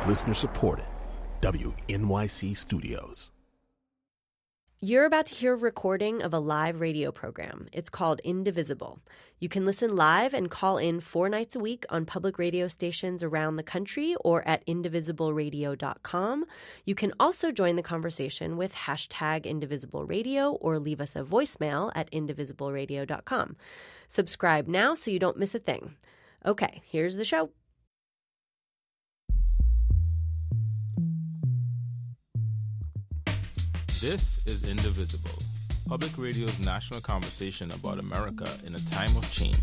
Listener supported. WNYC Studios. You're about to hear a recording of a live radio program. It's called Indivisible. You can listen live and call in 4 nights a week on public radio stations around the country or at indivisibleradio.com. You can also join the conversation with hashtag #IndivisibleRadio or leave us a voicemail at indivisibleradio.com. Subscribe now so you don't miss a thing. Okay, here's the show. This is Indivisible, public radio's national conversation about America in a time of change.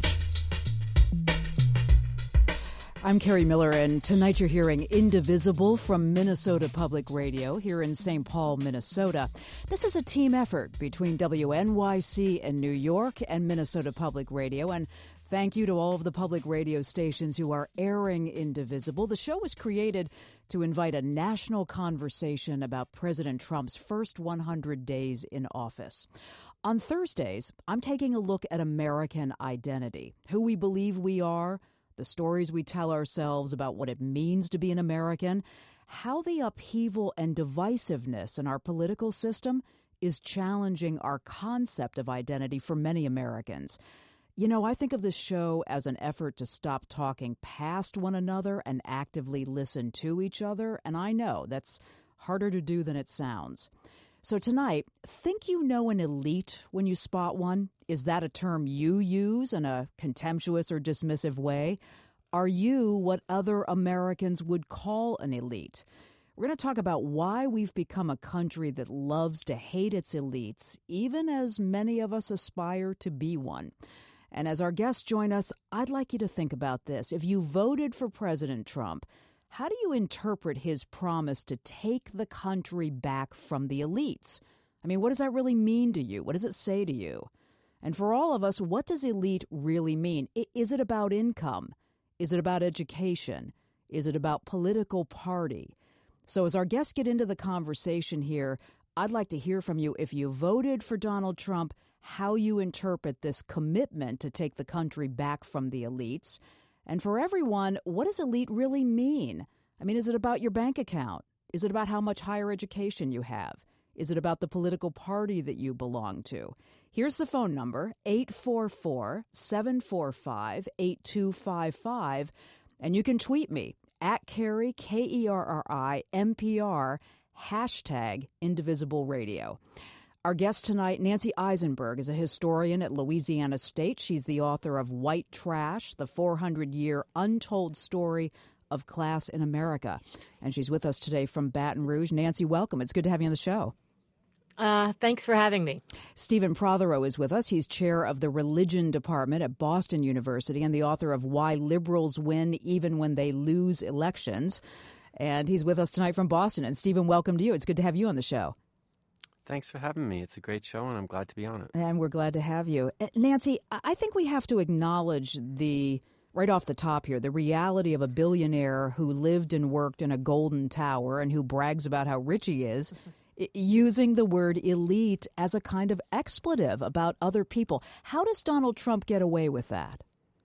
I'm Carrie Miller, and tonight you're hearing Indivisible from Minnesota Public Radio here in St. Paul, Minnesota. This is a team effort between WNYC in New York and Minnesota Public Radio, and thank you to all of the public radio stations who are airing Indivisible. The show was created to invite a national conversation about President Trump's first 100 days in office. On Thursdays, I'm taking a look at American identity, who we believe we are, the stories we tell ourselves about what it means to be an American, how the upheaval and divisiveness in our political system is challenging our concept of identity for many Americans. You know, I think of this show as an effort to stop talking past one another and actively listen to each other, and I know that's harder to do than it sounds. So tonight, think you know an elite when you spot one? Is that a term you use in a contemptuous or dismissive way? Are you what other Americans would call an elite? We're going to talk about why we've become a country that loves to hate its elites, even as many of us aspire to be one. And as our guests join us, I'd like you to think about this. If you voted for President Trump, how do you interpret his promise to take the country back from the elites? I mean, what does that really mean to you? What does it say to you? And for all of us, what does elite really mean? Is it about income? Is it about education? Is it about political party? So as our guests get into the conversation here, I'd like to hear from you. If you voted for Donald Trump, how you interpret this commitment to take the country back from the elites. And for everyone, what does elite really mean? I mean, is it about your bank account? Is it about how much higher education you have? Is it about the political party that you belong to? Here's the phone number, 844-745-8255. And you can tweet me, at Kerry, Kerri, NPR, hashtag Indivisible Radio. Our guest tonight, Nancy Isenberg, is a historian at Louisiana State. She's the author of White Trash, the 400-year untold story of class in America. And she's with us today from Baton Rouge. Nancy, welcome. It's good to have you on the show. Thanks for having me. Stephen Prothero is with us. He's chair of the Religion Department at Boston University and the author of Why Liberals Win Even When They Lose Elections. And he's with us tonight from Boston. And Stephen, welcome to you. It's good to have you on the show. Thanks for having me. It's a great show, and I'm glad to be on it. And we're glad to have you. Nancy, I think we have to acknowledge right off the top here, the reality of a billionaire who lived and worked in a golden tower and who brags about how rich he is, using the word elite as a kind of expletive about other people. How does Donald Trump get away with that?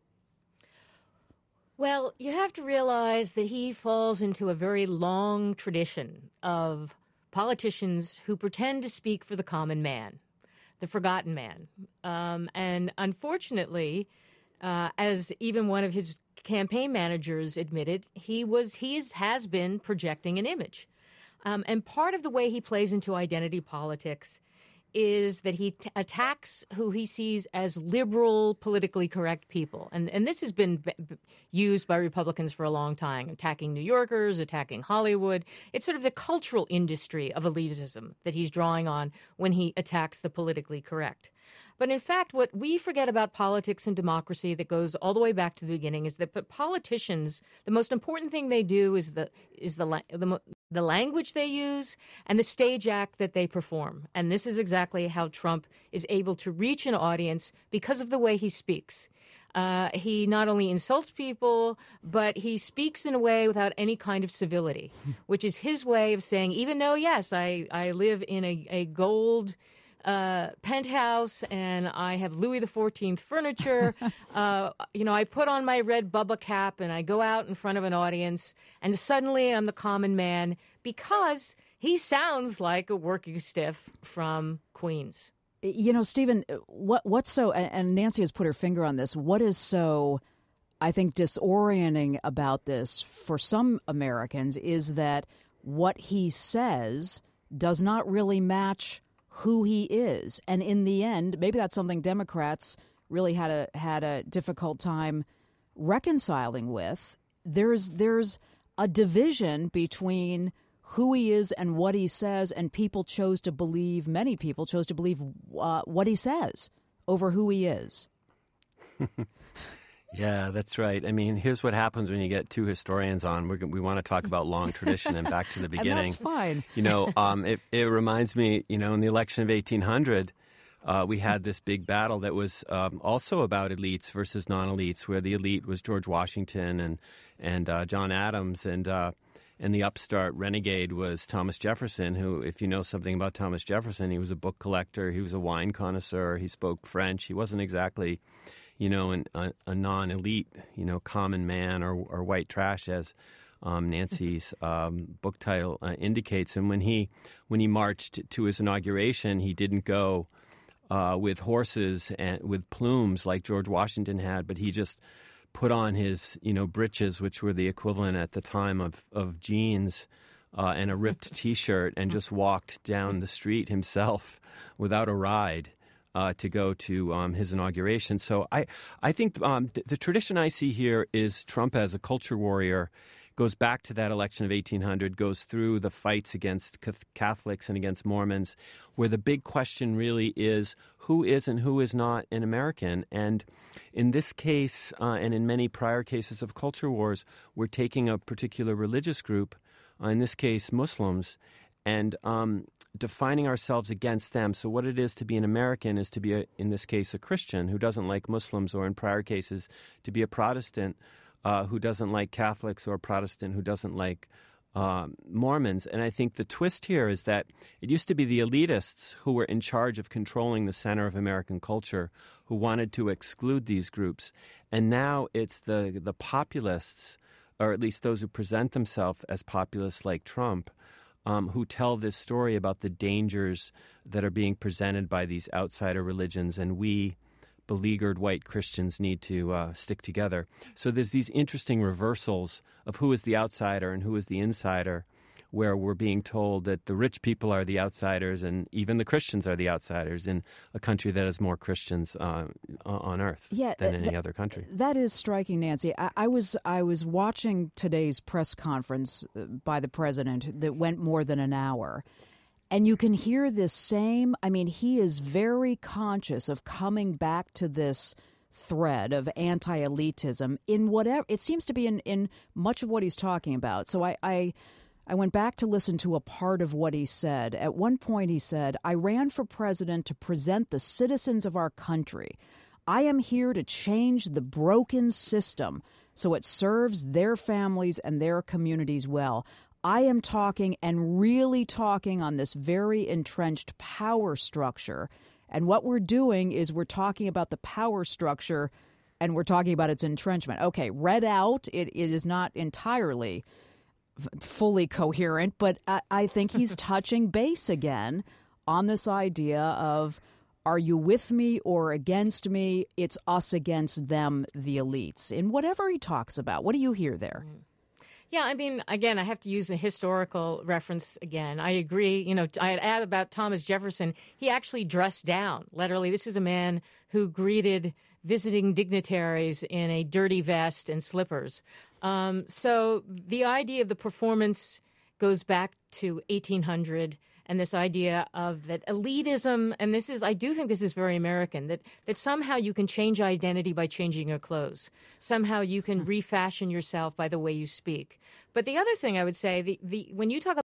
Well, you have to realize that he falls into a very long tradition of politicians who pretend to speak for the common man, the forgotten man. And unfortunately, as even one of his campaign managers admitted, he has been projecting an image. And part of the way he plays into identity politics is that he attacks who he sees as liberal, politically correct people. And this has been used by Republicans for a long time, attacking New Yorkers, attacking Hollywood. It's sort of the cultural industry of elitism that he's drawing on when he attacks the politically correct. But in fact, what we forget about politics and democracy that goes all the way back to the beginning is that politicians, the most important thing they do is the language they use and the stage act that they perform. And this is exactly how Trump is able to reach an audience because of the way he speaks. He not only insults people, but he speaks in a way without any kind of civility, which is his way of saying, even though, yes, I live in a gold penthouse, and I have Louis XIV furniture. I put on my red Bubba cap, and I go out in front of an audience, and suddenly I'm the common man because he sounds like a working stiff from Queens. Stephen, what's so, and Nancy has put her finger on this, what is so, I think, disorienting about this for some Americans is that what he says does not really match who he is. And in the end, maybe that's something Democrats really had a difficult time reconciling with. There's a division between who he is and what he says, and many people chose to believe what he says over who he is. Yeah, that's right. I mean, here's what happens when you get two historians on. We want to talk about long tradition and back to the beginning. And that's fine. It reminds me, in the election of 1800, we had this big battle that was also about elites versus non-elites, where the elite was George Washington and John Adams, and the upstart renegade was Thomas Jefferson, who, if you know something about Thomas Jefferson, he was a book collector, he was a wine connoisseur, he spoke French. He wasn't exactly a non-elite, common man or white trash, as Nancy's book title indicates. And when he marched to his inauguration, he didn't go with horses and with plumes like George Washington had, but he just put on his, breeches, which were the equivalent at the time of jeans, and a ripped T-shirt, and just walked down the street himself without a ride. To go to his inauguration. So I think the tradition I see here is Trump as a culture warrior, goes back to that election of 1800, goes through the fights against Catholics and against Mormons, where the big question really is who is and who is not an American. And in this case, and in many prior cases of culture wars, we're taking a particular religious group, in this case Muslims, and defining ourselves against them. So what it is to be an American is to be, in this case, a Christian who doesn't like Muslims, or in prior cases, to be a Protestant who doesn't like Catholics, or a Protestant who doesn't like Mormons. And I think the twist here is that it used to be the elitists who were in charge of controlling the center of American culture, who wanted to exclude these groups. And now it's the populists, or at least those who present themselves as populists like Trump, who tell this story about the dangers that are being presented by these outsider religions, and we, beleaguered white Christians, need to stick together. So there's these interesting reversals of who is the outsider and who is the insider, where we're being told that the rich people are the outsiders and even the Christians are the outsiders in a country that has more Christians on earth than any other country. That is striking, Nancy. I was watching today's press conference by the president that went more than an hour, and you can hear this same, he is very conscious of coming back to this thread of anti-elitism in whatever, it seems to be in much of what he's talking about. So I went back to listen to a part of what he said. At one point he said, "I ran for president to present the citizens of our country. I am here to change the broken system so it serves their families and their communities well. I am talking, and really talking, on this very entrenched power structure. And what we're doing is we're talking about the power structure, and we're talking about its entrenchment." Okay, read out, it is not entirely fully coherent, but I think he's touching base again on this idea of, are you with me or against me? It's us against them, the elites, in whatever he talks about. What do you hear there? Yeah, again, I have to use a historical reference again. I agree. I add about Thomas Jefferson. He actually dressed down, literally. This is a man who greeted visiting dignitaries in a dirty vest and slippers. So the idea of the performance goes back to 1800, and this idea of that elitism, and I do think this is very American, that somehow you can change identity by changing your clothes. Somehow you can refashion yourself by the way you speak. But the other thing I would say, when you talk about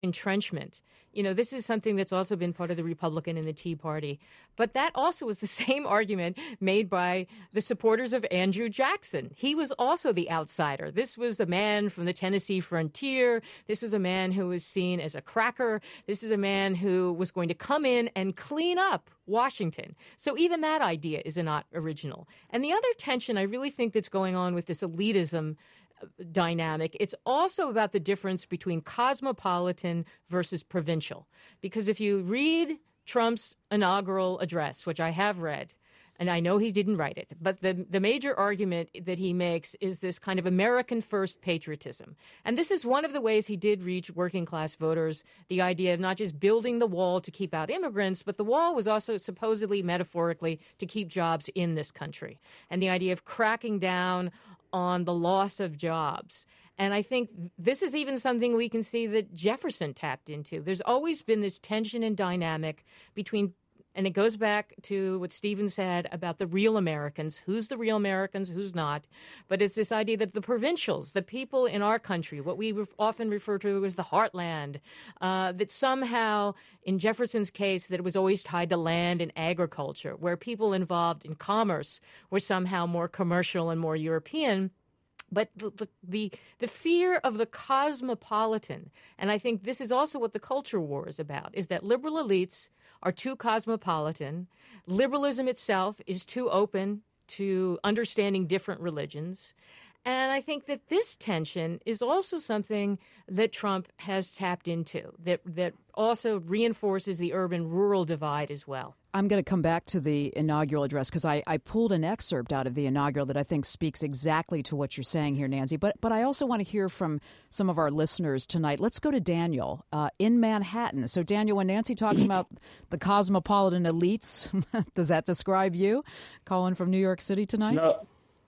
entrenchment. This is something that's also been part of the Republican and the Tea Party. But that also was the same argument made by the supporters of Andrew Jackson. He was also the outsider. This was a man from the Tennessee frontier. This was a man who was seen as a cracker. This is a man who was going to come in and clean up Washington. So even that idea is not original. And the other tension I really think that's going on with this elitism dynamic, it's also about the difference between cosmopolitan versus provincial. Because if you read Trump's inaugural address, which I have read, and I know he didn't write it, but the major argument that he makes is this kind of American first patriotism. And this is one of the ways he did reach working class voters, the idea of not just building the wall to keep out immigrants, but the wall was also supposedly metaphorically to keep jobs in this country. And the idea of cracking down on the loss of jobs. And I think this is even something we can see that Jefferson tapped into. There's always been this tension and dynamic between, and it goes back to what Stephen said about the real Americans, who's the real Americans, who's not. But it's this idea that the provincials, the people in our country, what we often refer to as the heartland, that somehow, in Jefferson's case, that it was always tied to land and agriculture, where people involved in commerce were somehow more commercial and more European. But the fear of the cosmopolitan, and I think this is also what the culture war is about, is that liberal elites are too cosmopolitan. Liberalism itself is too open to understanding different religions. And I think that this tension is also something that Trump has tapped into, that also reinforces the urban-rural divide as well. I'm going to come back to the inaugural address because I pulled an excerpt out of the inaugural that I think speaks exactly to what you're saying here, Nancy. But I also want to hear from some of our listeners tonight. Let's go to Daniel in Manhattan. So, Daniel, when Nancy talks about the cosmopolitan elites, does that describe you? Calling from New York City tonight? No.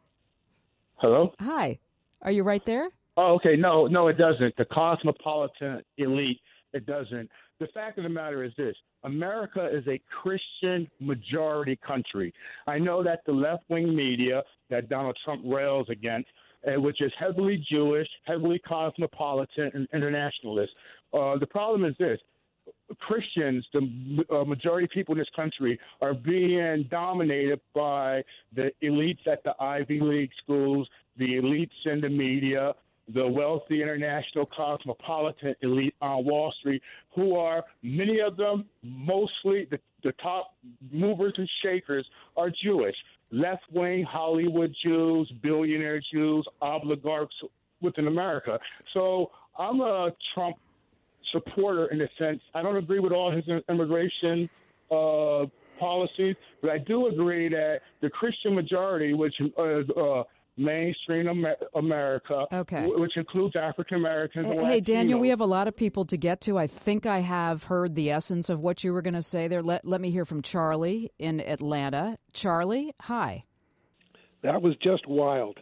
Hello? Hi. Are you right there? Oh, okay. No, it doesn't. The cosmopolitan elite, it doesn't. The fact of the matter is this. America is a Christian majority country. I know that the left-wing media that Donald Trump rails against, which is heavily Jewish, heavily cosmopolitan, and internationalist. The problem is this. Christians, the majority of people in this country, are being dominated by the elites at the Ivy League schools, the elites in the media, the wealthy international cosmopolitan elite on Wall Street, who are, many of them, mostly the top movers and shakers are Jewish. Left-wing Hollywood Jews, billionaire Jews, oligarchs within America. So I'm a Trump supporter in a sense. I don't agree with all his immigration policies, but I do agree that the Christian majority, which is mainstream America, which includes African Americans. Hey, Daniel, we have a lot of people to get to. I think I have heard the essence of what you were going to say there. Let me hear from Charlie in Atlanta. Charlie, hi. That was just wild.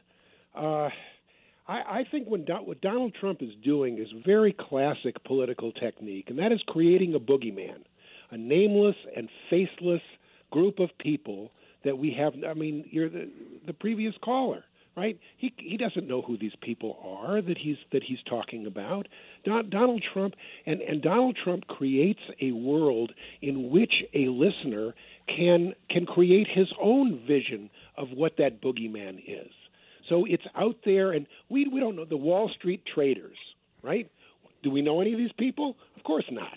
I think what Donald Trump is doing is very classic political technique, and that is creating a boogeyman, a nameless and faceless group of people that we have. I mean, you're the previous caller, right? He doesn't know who these people are that he's talking about. Donald Trump and Donald Trump creates a world in which a listener can create his own vision of what that boogeyman is. So it's out there, and we don't know the Wall Street traders, right? Do we know any of these people? Of course not.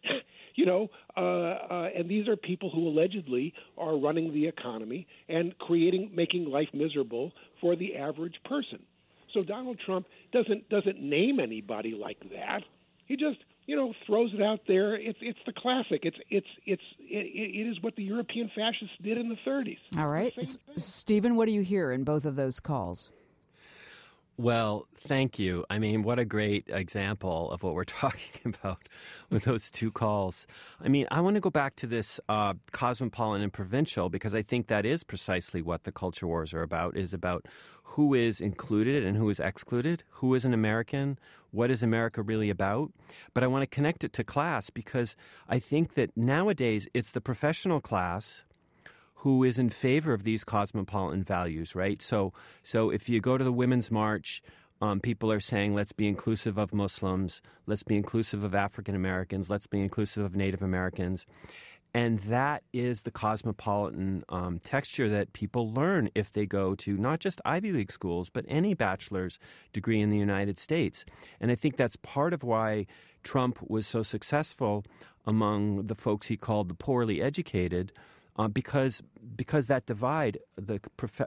And these are people who allegedly are running the economy and making life miserable for the average person. So Donald Trump doesn't name anybody like that. He just throws it out there. It's the classic. It is what the European fascists did in the 30s. All right, Stephen, what do you hear in both of those calls? Well, thank you. I mean, what a great example of what we're talking about with those two calls. I mean, I want to go back to this cosmopolitan and provincial because I think that is precisely what the culture wars are about, is about who is included and who is excluded, who is an American, what is America really about. But I want to connect it to class because I think that nowadays it's the professional class who is in favor of these cosmopolitan values, right? So if you go to the Women's March, People are saying, let's be inclusive of Muslims, let's be inclusive of African Americans, let's be inclusive of Native Americans. And that is the cosmopolitan texture that people learn if they go to not just Ivy League schools, but any bachelor's degree in the United States. And I think that's part of why Trump was so successful among the folks he called the poorly educated, because that divide, the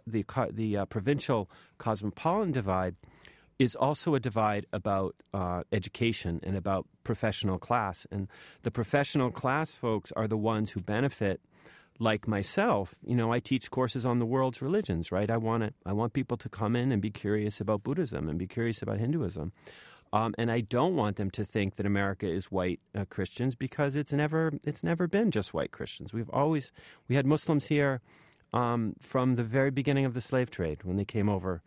provincial cosmopolitan divide, is also a divide about education and about professional class. And the professional class folks are the ones who benefit, like myself. You know, I teach courses on the world's religions, right? I want people to come in and be curious about Buddhism and be curious about Hinduism. And I don't want them to think that America is white Christians, because it's never been just white Christians. We had Muslims here from the very beginning of the slave trade when they came over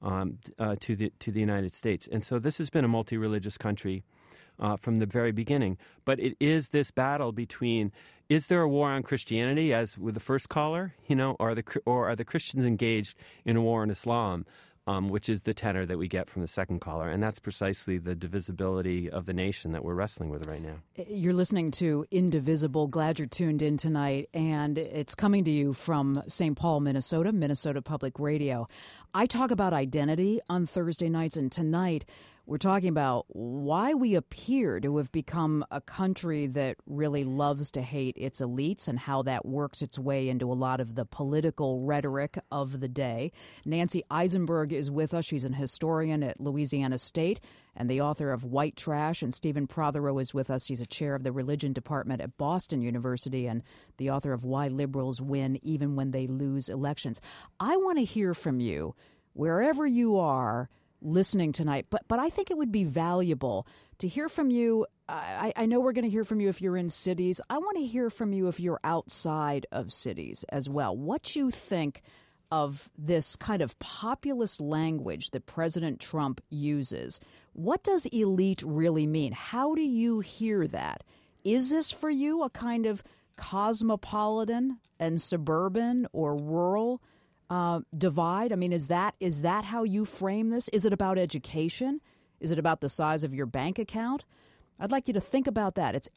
to the United States. And so this has been a multi-religious country from the very beginning. But it is this battle between, is there a war on Christianity, as with the first caller, you know, or are the Christians engaged in a war on Islam, which is the tenor that we get from the second caller. And that's precisely the divisibility of the nation that we're wrestling with right now. You're listening to Indivisible. Glad you're tuned in tonight. And it's coming to you from St. Paul, Minnesota, Minnesota Public Radio. I talk about identity on Thursday nights, and tonight we're talking about why we appear to have become a country that really loves to hate its elites and how that works its way into a lot of the political rhetoric of the day. Nancy Eisenberg is with us. She's an historian at Louisiana State and the author of White Trash. And Stephen Prothero is with us. He's a chair of the religion department at Boston University and the author of Why Liberals Win Even When They Lose Elections. I want to hear from you wherever you are listening tonight, but I think it would be valuable to hear from you. I know we're going to hear from you if you're in cities. I want to hear from you if you're outside of cities as well. What you think of this kind of populist language that President Trump uses. What does elite really mean? How do you hear that? Is this for you a kind of cosmopolitan and suburban or rural divide? I mean, is that how you frame this? Is it about education? Is it about the size of your bank account? I'd like you to think about that. It's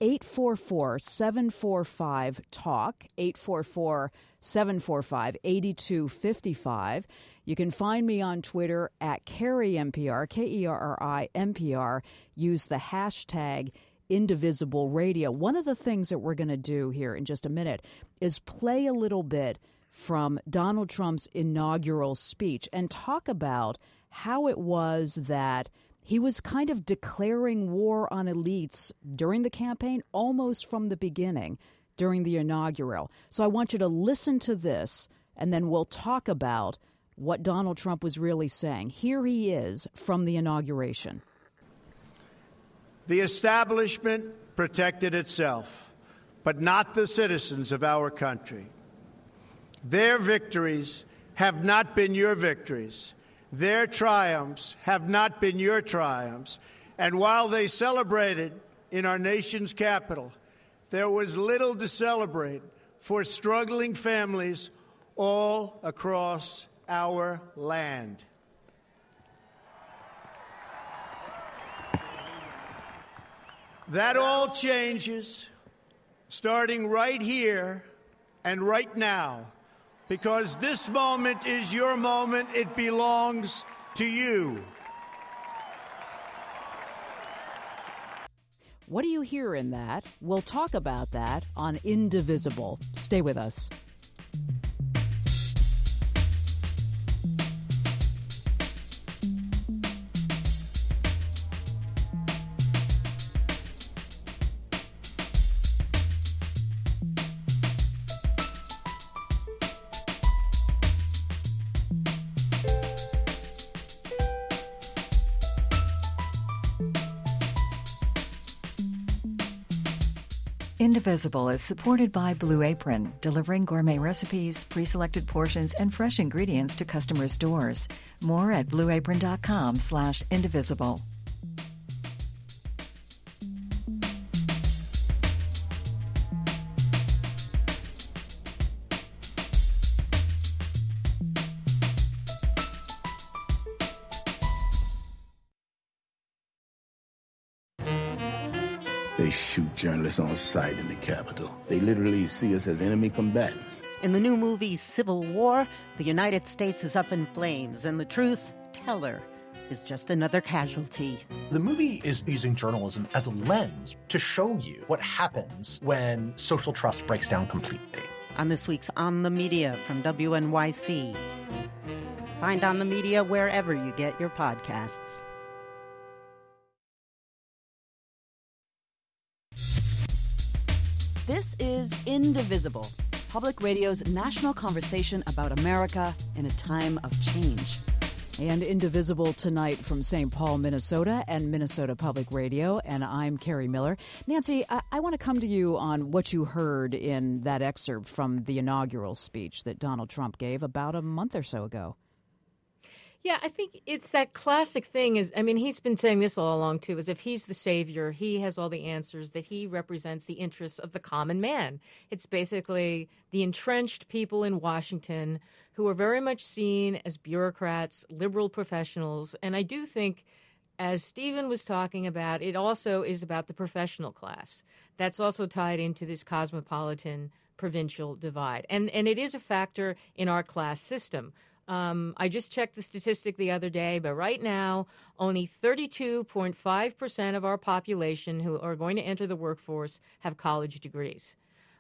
844-745-TALK, 844-745-8255. You can find me on Twitter at KerriNPR, KERRI-NPR. Use the hashtag Indivisible Radio. One of the things that we're going to do here in just a minute is play a little bit from Donald Trump's inaugural speech and talk about how it was that he was kind of declaring war on elites during the campaign, almost from the beginning, during the inaugural. So I want you to listen to this, and then we'll talk about what Donald Trump was really saying. Here he is from the inauguration. The establishment protected itself, but not the citizens of our country. Their victories have not been your victories. Their triumphs have not been your triumphs. And while they celebrated in our nation's capital, there was little to celebrate for struggling families all across our land. That all changes starting right here and right now, because this moment is your moment. It belongs to you. What do you hear in that? We'll talk about that on Indivisible. Stay with us. Indivisible is supported by Blue Apron, delivering gourmet recipes, pre-selected portions, and fresh ingredients to customers' doors. More at blueapron.com/indivisible. They shoot journalists on sight in the Capitol. They literally see us as enemy combatants. In the new movie Civil War, the United States is up in flames, and the truth teller is just another casualty. The movie is using journalism as a lens to show you what happens when social trust breaks down completely. On this week's On the Media from WNYC. Find On the Media wherever you get your podcasts. This is Indivisible, Public Radio's national conversation about America in a time of change. And Indivisible tonight from St. Paul, Minnesota and Minnesota Public Radio. And I'm Carrie Miller. Nancy, I want to come to you on what you heard in that excerpt from the inaugural speech that Donald Trump gave about a month or so ago. Yeah, I think it's that classic thing he's been saying this all along, too, as if he's the savior, he has all the answers, that he represents the interests of the common man. It's basically the entrenched people in Washington who are very much seen as bureaucrats, liberal professionals. And I do think, as Stephen was talking about, it also is about the professional class. That's also tied into this cosmopolitan provincial divide. And it is a factor in our class system. I just checked the statistic the other day, but right now, only 32.5% of our population who are going to enter the workforce have college degrees.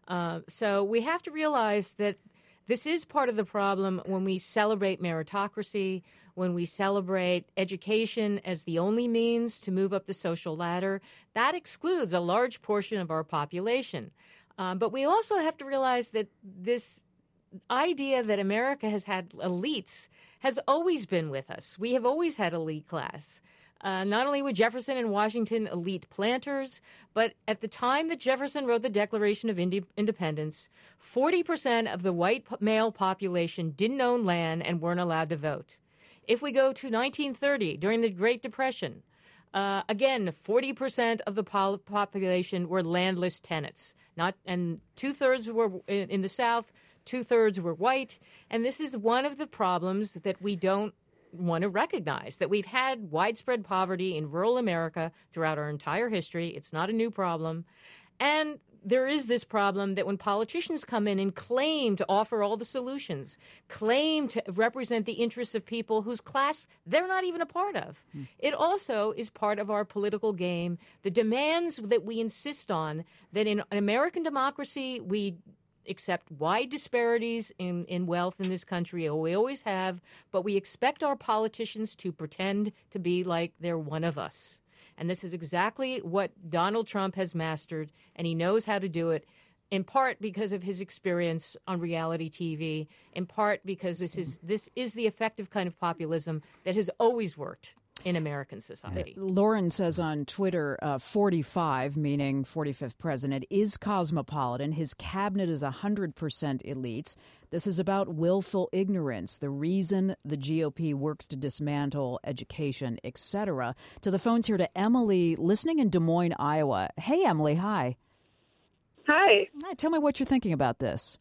So we have to realize that this is part of the problem when we celebrate meritocracy, when we celebrate education as the only means to move up the social ladder. That excludes a large portion of our population. But we also have to realize that this idea that America has had elites has always been with us. We have always had elite class. Not only were Jefferson and Washington elite planters, but at the time that Jefferson wrote the Declaration of Independence, 40% of the white male population didn't own land and weren't allowed to vote. If we go to 1930, during the Great Depression, again, 40% of the population were landless tenants. And two-thirds were in the South, two-thirds were white, and this is one of the problems that we don't want to recognize, that we've had widespread poverty in rural America throughout our entire history. It's not a new problem. And there is this problem that when politicians come in and claim to offer all the solutions, claim to represent the interests of people whose class they're not even a part of, it also is part of our political game. The demands that we insist on, that in American democracy we accept wide disparities in wealth in this country. We always have, but we expect our politicians to pretend to be like they're one of us. And this is exactly what Donald Trump has mastered, and he knows how to do it, in part because of his experience on reality TV, in part because this is the effective kind of populism that has always worked in American society. Lauren says on Twitter, 45, meaning 45th president, is cosmopolitan. His cabinet is 100% elites. This is about willful ignorance, the reason the GOP works to dismantle education, etc. To the phones here to Emily, listening in Des Moines, Iowa. Hey, Emily, hi. Hi. Tell me what you're thinking about this.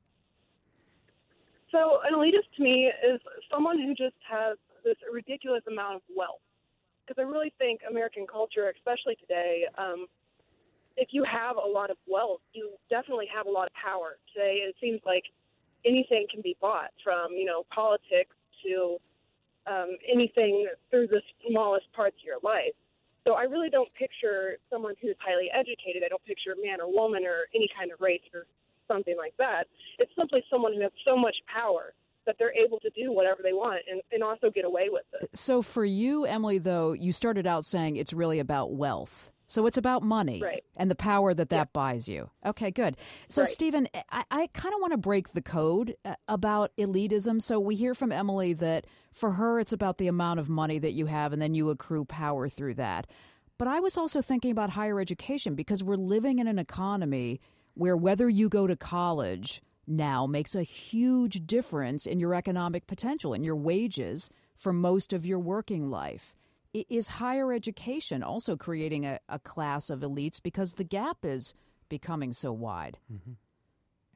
So an elitist to me is someone who just has this ridiculous amount of wealth. Because I really think American culture, especially today, if you have a lot of wealth, you definitely have a lot of power. Today, it seems like anything can be bought, from, politics to anything through the smallest parts of your life. So I really don't picture someone who's highly educated. I don't picture man or woman or any kind of race or something like that. It's simply someone who has so much power that they're able to do whatever they want and also get away with it. So for you, Emily, though, you started out saying it's really about wealth. So it's about money, right, and the power that buys you. Okay, good. So, right. Stephen, I kind of want to break the code about elitism. So we hear from Emily that for her it's about the amount of money that you have and then you accrue power through that. But I was also thinking about higher education, because we're living in an economy where whether you go to college now makes a huge difference in your economic potential, in your wages for most of your working life. Is higher education also creating a class of elites because the gap is becoming so wide? Mm-hmm.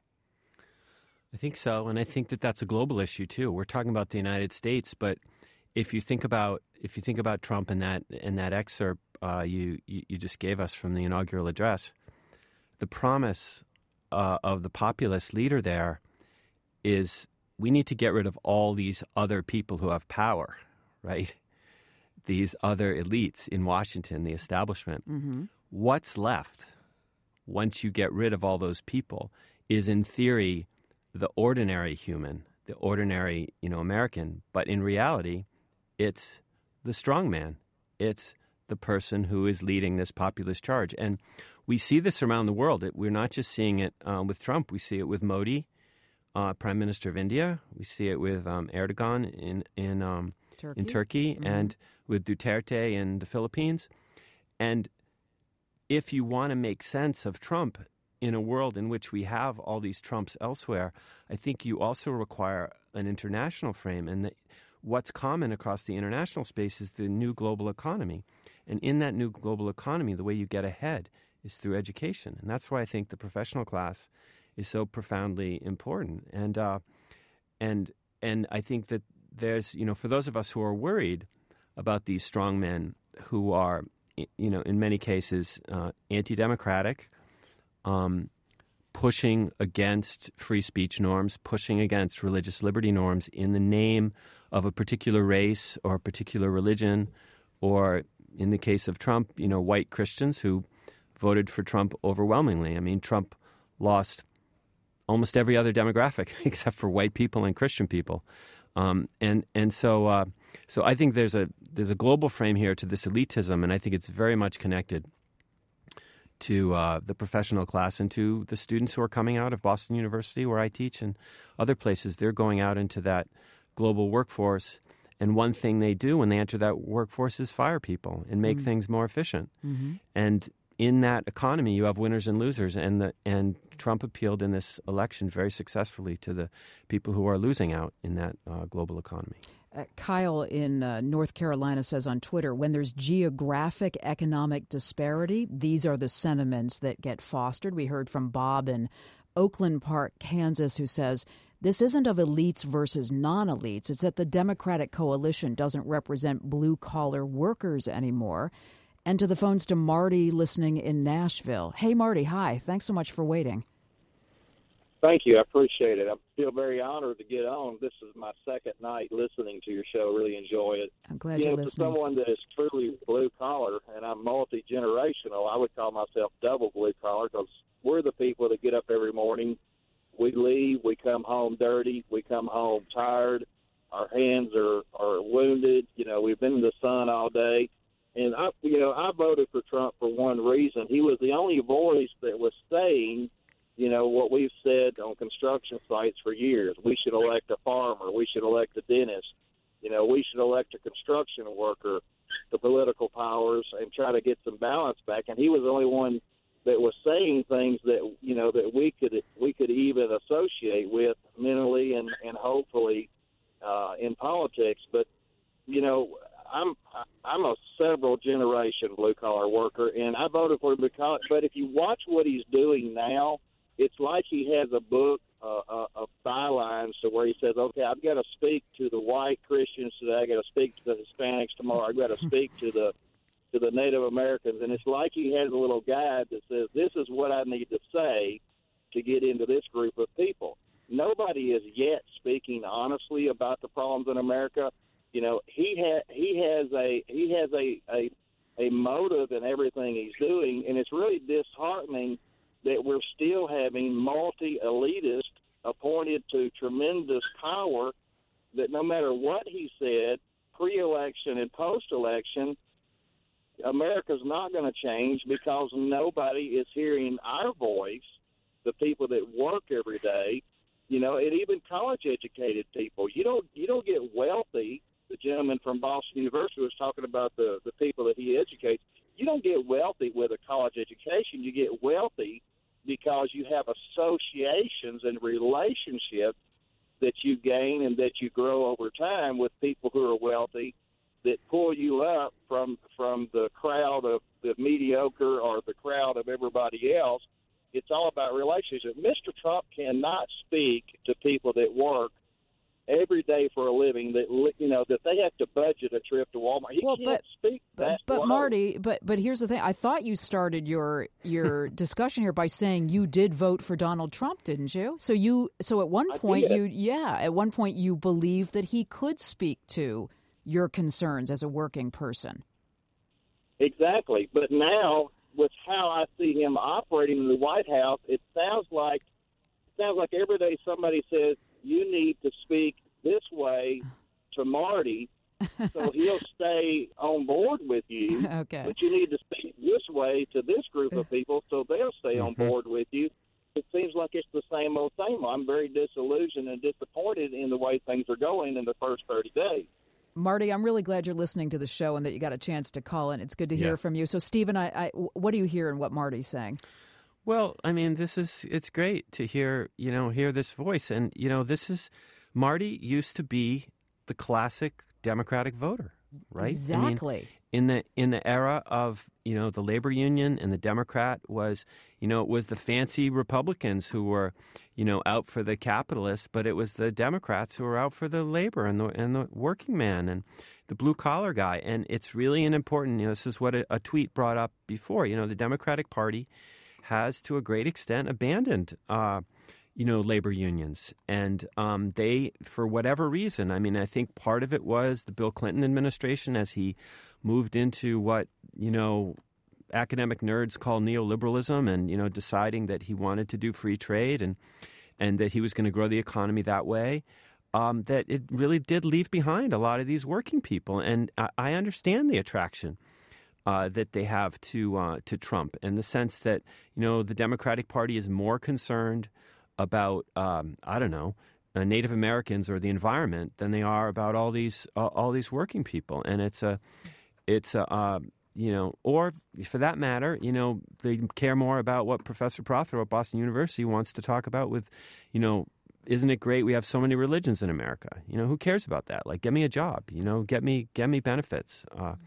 I think so, and I think that that's a global issue, too. We're talking about the United States, but if you think about Trump and that excerpt you just gave us from the inaugural address, the promise of the populist leader there is we need to get rid of all these other people who have power, right? These other elites in Washington, the establishment. Mm-hmm. What's left once you get rid of all those people is, in theory, the ordinary human, the ordinary, American. But in reality, it's the strong man. It's the person who is leading this populist charge. And we see this around the world. We're not just seeing it with Trump. We see it with Modi, Prime Minister of India. We see it with Erdogan in Turkey, mm-hmm. and with Duterte in the Philippines. And if you want to make sense of Trump in a world in which we have all these Trumps elsewhere, I think you also require an international frame. And what's common across the international space is the new global economy. And in that new global economy, the way you get ahead is through education. And that's why I think the professional class is so profoundly important. And I think that there's, for those of us who are worried about these strong men who are, in many cases anti-democratic, pushing against free speech norms, pushing against religious liberty norms in the name of a particular race or a particular religion, or in the case of Trump, white Christians who voted for Trump overwhelmingly. I mean, Trump lost almost every other demographic except for white people and Christian people. So I think there's a global frame here to this elitism, and I think it's very much connected to the professional class and to the students who are coming out of Boston University, where I teach, and other places. They're going out into that global workforce, and one thing they do when they enter that workforce is fire people and make things more efficient. Mm-hmm. And in that economy, you have winners and losers, and Trump appealed in this election very successfully to the people who are losing out in that global economy. Kyle in North Carolina says on Twitter, when there's geographic economic disparity, these are the sentiments that get fostered. We heard from Bob in Oakland Park, Kansas, who says, this isn't of elites versus non-elites. It's that the Democratic coalition doesn't represent blue-collar workers anymore. And to the phones to Marty listening in Nashville. Hey, Marty, hi. Thanks so much for waiting. Thank you. I appreciate it. I feel very honored to get on. This is my second night listening to your show. Really enjoy it. I'm glad you're listening. For someone that is truly blue-collar, and I'm multi-generational, I would call myself double blue-collar because we're the people that get up every morning. We leave. We come home dirty. We come home tired. Our hands are wounded. We've been in the sun all day. And, I voted for Trump for one reason. He was the only voice that was saying, what we've said on construction sites for years. We should elect a farmer. We should elect a dentist. We should elect a construction worker, the political powers, and try to get some balance back. And he was the only one that was saying things that, that we could even associate with mentally and hopefully in politics. But, I'm a several generation blue collar worker, and I voted for him because. But if you watch what he's doing now, it's like he has a book of bylines to where he says, "Okay, I've got to speak to the white Christians today. I got to speak to the Hispanics tomorrow. I've got to speak to the Native Americans." And it's like he has a little guide that says, "This is what I need to say to get into this group of people." Nobody is yet speaking honestly about the problems in America. He has a motive in everything he's doing, and it's really disheartening that we're still having multi-elitists appointed to tremendous power that no matter what he said, pre-election and post-election, America's not going to change because nobody is hearing our voice, the people that work every day, and even college-educated people. You don't get wealthy. The gentleman from Boston University was talking about the people that he educates. You don't get wealthy with a college education. You get wealthy because you have associations and relationships that you gain and that you grow over time with people who are wealthy that pull you up from the crowd of the mediocre or the crowd of everybody else. It's all about relationships. Mr. Trump cannot speak to people that work every day for a living, that they have to budget a trip to Walmart. He can't speak that But low. Marty, but here's the thing. I thought you started your discussion here by saying you did vote for Donald Trump, didn't you? So at one point you believed that he could speak to your concerns as a working person. Exactly. But now, with how I see him operating in the White House, it sounds like every day somebody says, you need to speak this way to Marty, so he'll stay on board with you. Okay. But you need to speak this way to this group of people, so they'll stay on board with you. It seems like it's the same old, same old. I'm very disillusioned and disappointed in the way things are going in the first 30 days. Marty, I'm really glad you're listening to the show and that you got a chance to call in. It's good to hear from you. So, Stephen, what do you hear in what Marty's saying? Well, I mean, it's great to hear this voice. And, Marty used to be the classic Democratic voter, right? Exactly. I mean, in the era of, the labor union and the Democrat was, it was the fancy Republicans who were, out for the capitalists, but it was the Democrats who were out for the labor and the working man and the blue collar guy. And it's really an important, this is what a tweet brought up before, the Democratic Party has to a great extent abandoned, labor unions. And they, for whatever reason, I mean, I think part of it was the Bill Clinton administration as he moved into what, academic nerds call neoliberalism and, deciding that he wanted to do free trade and that he was going to grow the economy that way, that it really did leave behind a lot of these working people. And I understand the attraction that they have to Trump in the sense that, the Democratic Party is more concerned about, Native Americans or the environment than they are about all these working people. And or for that matter, they care more about what Professor Prothero at Boston University wants to talk about with, isn't it great we have so many religions in America? Who cares about that? Like, get me a job, get me benefits.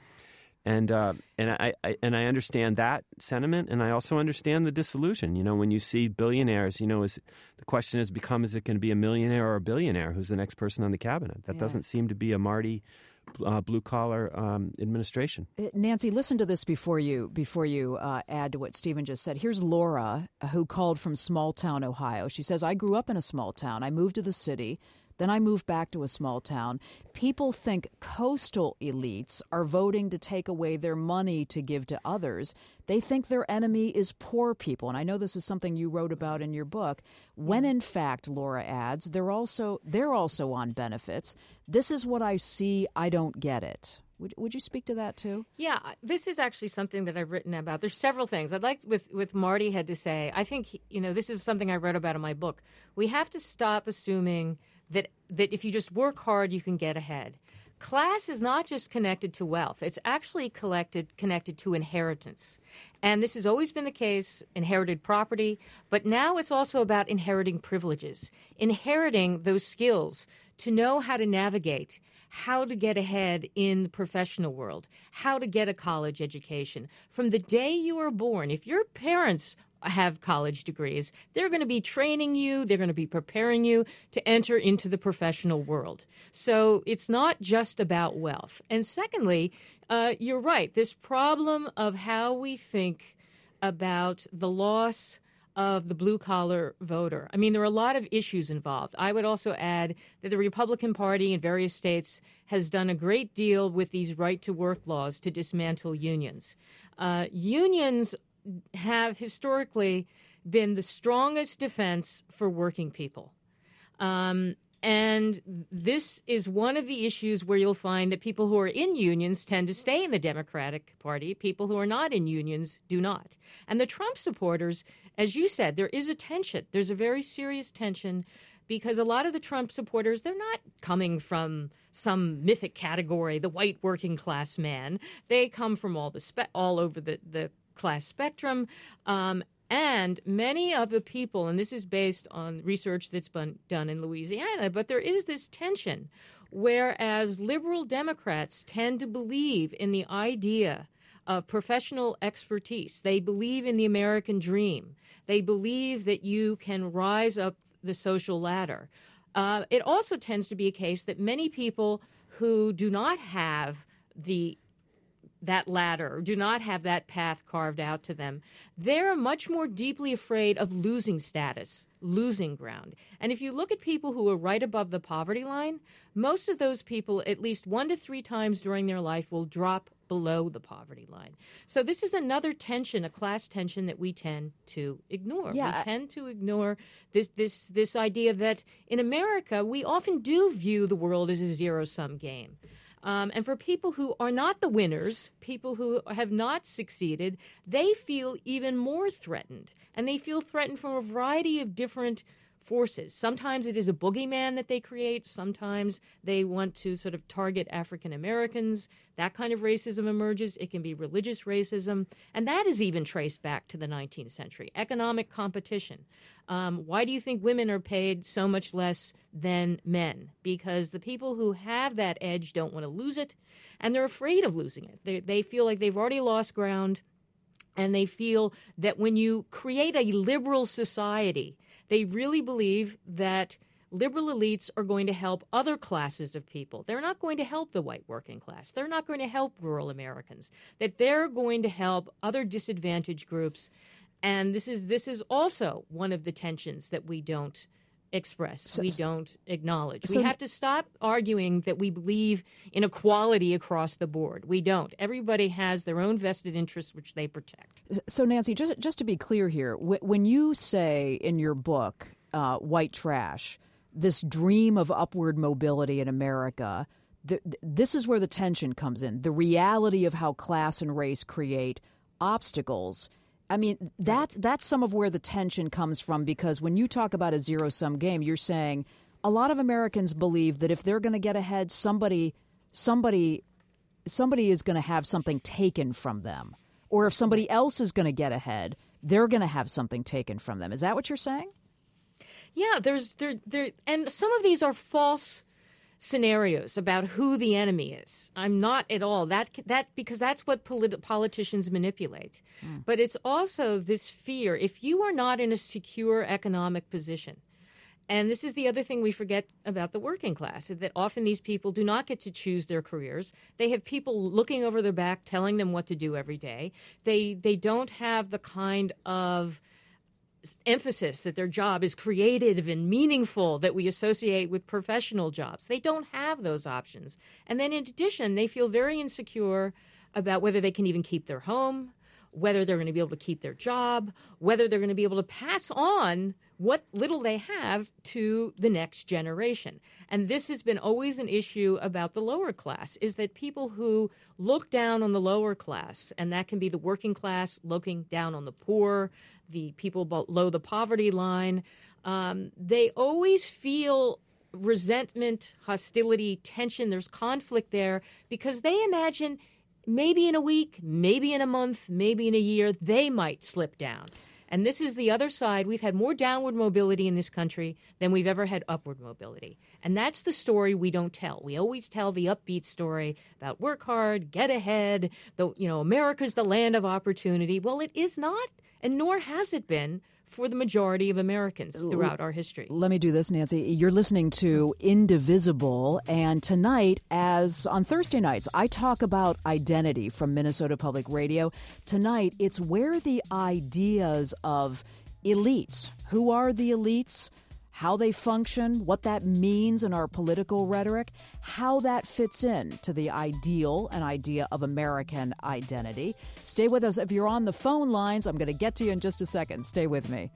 And I understand that sentiment, and I also understand the disillusion. When you see billionaires, the question has become, is it going to be a millionaire or a billionaire? Who's the next person on the cabinet? That doesn't seem to be a Marty blue-collar administration. Nancy, listen to this before you add to what Stephen just said. Here's Laura, who called from small-town Ohio. She says, I grew up in a small town. I moved to the city. Then I moved back to a small town. People think coastal elites are voting to take away their money to give to others. They think their enemy is poor people. And I know this is something you wrote about in your book. When in fact, Laura adds, they're also on benefits. This is what I see. I don't get it. Would you speak to that too? Yeah, this is actually something that I've written about. There's several things I'd like with Marty had to say. I think this is something I wrote about in my book. We have to stop assuming that if you just work hard, you can get ahead. Class is not just connected to wealth. It's actually connected to inheritance. And this has always been the case, inherited property, but now it's also about inheriting privileges, inheriting those skills to know how to navigate, how to get ahead in the professional world, how to get a college education. From the day you are born, if your parents have college degrees, they're going to be training you, they're going to be preparing you to enter into the professional world. So it's not just about wealth. And secondly, you're right, this problem of how we think about the loss of the blue-collar voter. I mean, there are a lot of issues involved. I would also add that the Republican Party in various states has done a great deal with these right-to-work laws to dismantle unions. Unions have historically been the strongest defense for working people. And this is one of the issues where you'll find that people who are in unions tend to stay in the Democratic Party. People who are not in unions do not. And the Trump supporters, as you said, there is a tension. There's a very serious tension because a lot of the Trump supporters, they're not coming from some mythic category, the white working class man. They come from all over the class spectrum. And many of the people, and this is based on research that's been done in Louisiana, but there is this tension, whereas liberal Democrats tend to believe in the idea of professional expertise. They believe in the American dream. They believe that you can rise up the social ladder. It also tends to be a case that many people who do not have that ladder, do not have that path carved out to them, they're much more deeply afraid of losing status, losing ground. And if you look at people who are right above the poverty line, most of those people at least 1 to 3 times during their life will drop below the poverty line. So this is another tension, a class tension that we tend to ignore. Yeah. We tend to ignore this idea that in America, we often do view the world as a zero-sum game. And for people who are not the winners, people who have not succeeded, they feel even more threatened. And they feel threatened from a variety of different forces. Sometimes it is a boogeyman that they create. Sometimes they want to sort of target African Americans. That kind of racism emerges. It can be religious racism. And that is even traced back to the 19th century. Economic competition. Why do you think women are paid so much less than men? Because the people who have that edge don't want to lose it, and they're afraid of losing it. They feel like they've already lost ground, and they feel that when you create a liberal society, they really believe that liberal elites are going to help other classes of people. They're not going to help the white working class. They're not going to help rural Americans. That they're going to help other disadvantaged groups. And this is also one of the tensions that we don't express, we don't acknowledge. We have to stop arguing that we believe in equality across the board. We don't. Everybody has their own vested interests, which they protect. So, Nancy, just to be clear here, when you say in your book, White Trash, this dream of upward mobility in America, this is where the tension comes in, the reality of how class and race create obstacles. I mean, that's some of where the tension comes from, because when you talk about a zero-sum game, you're saying a lot of Americans believe that if they're going to get ahead, somebody is going to have something taken from them. Or if somebody else is going to get ahead, they're going to have something taken from them. Is that what you're saying? Yeah, and some of these are false scenarios about who the enemy is. I'm not at all that because that's what politicians manipulate. But it's also this fear. If you are not in a secure economic position, and this is the other thing we forget about the working class, is that often these people do not get to choose their careers. They have people looking over their back telling them what to do every day. They don't have the kind of emphasis that their job is creative and meaningful that we associate with professional jobs. They don't have those options. And then in addition, they feel very insecure about whether they can even keep their home, whether they're going to be able to keep their job, whether they're going to be able to pass on what little they have to the next generation. And this has been always an issue about the lower class, is that people who look down on the lower class, and that can be the working class looking down on the poor, the people below the poverty line, they always feel resentment, hostility, tension. There's conflict there because they imagine maybe in a week, maybe in a month, maybe in a year, they might slip down. And this is the other side. We've had more downward mobility in this country than we've ever had upward mobility. And that's the story we don't tell. We always tell the upbeat story about work hard, get ahead, America's the land of opportunity. Well, it is not, and nor has it been for the majority of Americans throughout our history. Let me do this, Nancy. You're listening to Indivisible, and tonight, as on Thursday nights, I talk about identity from Minnesota Public Radio. Tonight, it's where the ideas of elites, who are the elites, how they function, what that means in our political rhetoric, how that fits in to the ideal and idea of American identity. Stay with us. If you're on the phone lines, I'm going to get to you in just a second. Stay with me.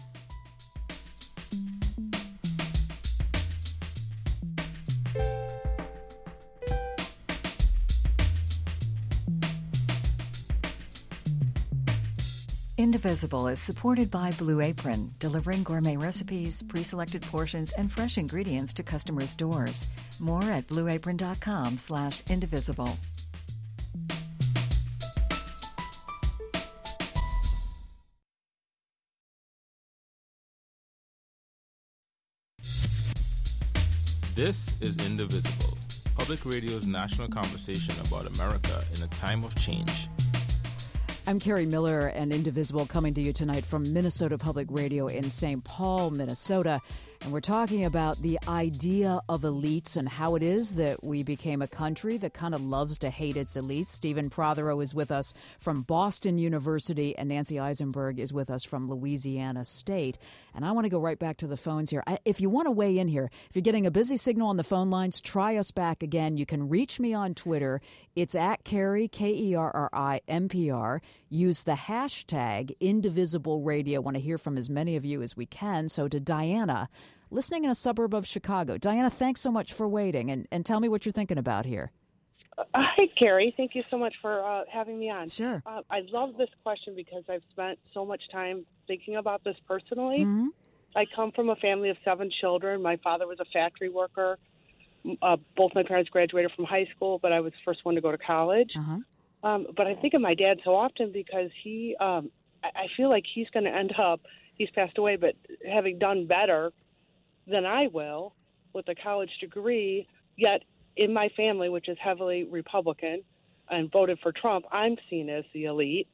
Indivisible is supported by Blue Apron, delivering gourmet recipes, pre-selected portions, and fresh ingredients to customers' doors. More at blueapron.com/indivisible. This is Indivisible, Public Radio's national conversation about America in a time of change. I'm Carrie Miller, and Indivisible coming to you tonight from Minnesota Public Radio in St. Paul, Minnesota. And we're talking about the idea of elites and how it is that we became a country that kind of loves to hate its elites. Stephen Prothero is with us from Boston University, and Nancy Eisenberg is with us from Louisiana State. And I want to go right back to the phones here. If you want to weigh in here, if you're getting a busy signal on the phone lines, try us back again. You can reach me on Twitter. It's at Kerry, Kerri, NPR. Use the hashtag Indivisible Radio. I want to hear from as many of you as we can. So to Diana, listening in a suburb of Chicago. Diana, thanks so much for waiting, and tell me what you're thinking about here. Hi, Kerry. Thank you so much for having me on. Sure. I love this question because I've spent so much time thinking about this personally. Mm-hmm. I come from a family of 7 children. My father was a factory worker. Both my parents graduated from high school, but I was the first one to go to college. But I think of my dad so often because he, I feel like he's going to end up, he's passed away, but having done better than I will with a college degree, yet in my family, which is heavily Republican and voted for Trump, I'm seen as the elite.